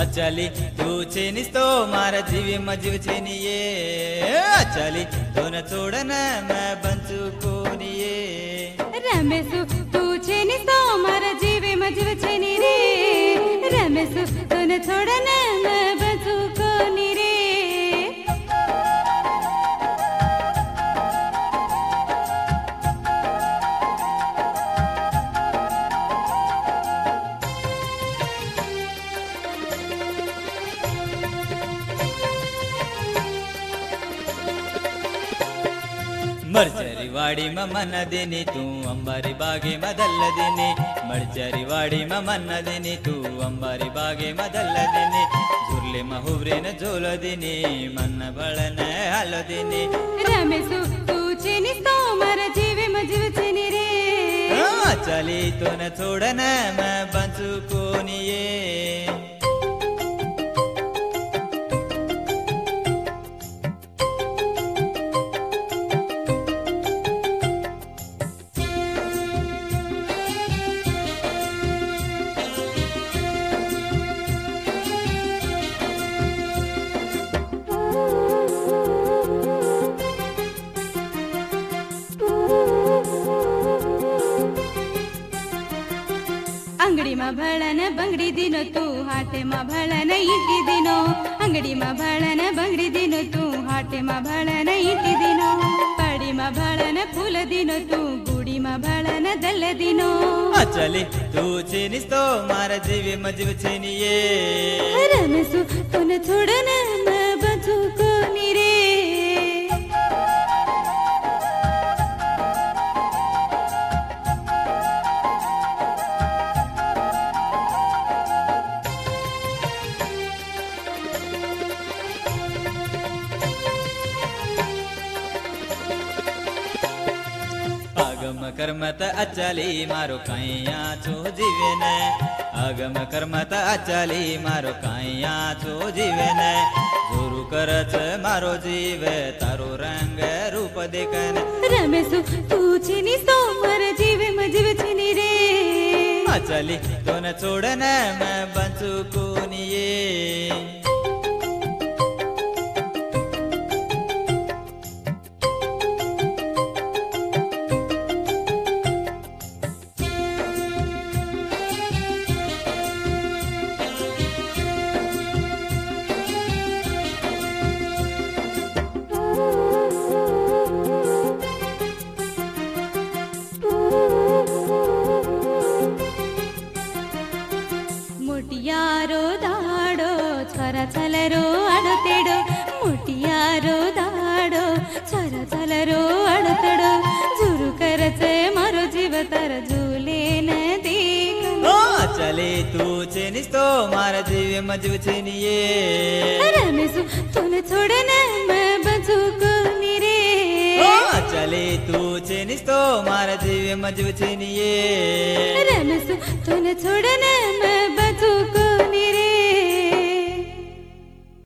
अचाली तू छेनीस तो मारा जीवी मजीव छेनिये अचाली तो न छोड़न मैं बंचू कोनिये रमेशु तू छेनीस तो मारा जीवी मजीव छेनी रे रमेशु तू न छोड़न मैं बंचू कोनी रे मर्चरी वाड़ी में मन देनी तू अंबारी बागे मदल देनी मर्चरी वाड़ी में मन देनी तू अंबारी बागे मदल देनी झुरले महुरे न झोल देनी मन बड़न हाल देनी रमेशु तू छेनीस तो मारा जीवी मजीव छेनी रे चली तो न छोड़न मैं बंचू कोनिये अंगड़ी में भड़न बंगड़ी दिनो तू हाटे में भड़न ईटी दिनो अंगड़ी में भड़न बंगड़ी दिनो तू हाटे में भड़न ईटी दिनो पड़ी में भड़न फूल दिनो तू गुड़ी में भड़न दल दिनो चली तू छेनीस तो मारा जीवी मजीव छेनिये रमेशु तू न छोड़न मैं बंचू कोनी रे आगम कर्मत अचाली मारो कैया छो जीवे ने आगम कर्मत अचाली मारो कैया छो जीवे ने जोरू करच मारो जीवे तारो रंग रूप देखन रमेशु तू छेनीस तो मारा जीवी मजीव छेनी रे अचाली तो न छोड़न मैं बंचू कोनिये मुटियारो दाड़ो छोरा छलरो अड़तेड़ो मुटियारो दाड़ो छोरा छलरो अड़तेड़ो झुरु करचे मारो जीव तर झूले न देख चले तू छेनीस तो मारा जीवी मजीव छेनिये रमेशु तू न छोड़न मैं बंचू कोनी रे चले तू छेनीस तो मारा जीवी मजीव छेनिये रमेशु तू न छोड़न मैं बंचू कोनी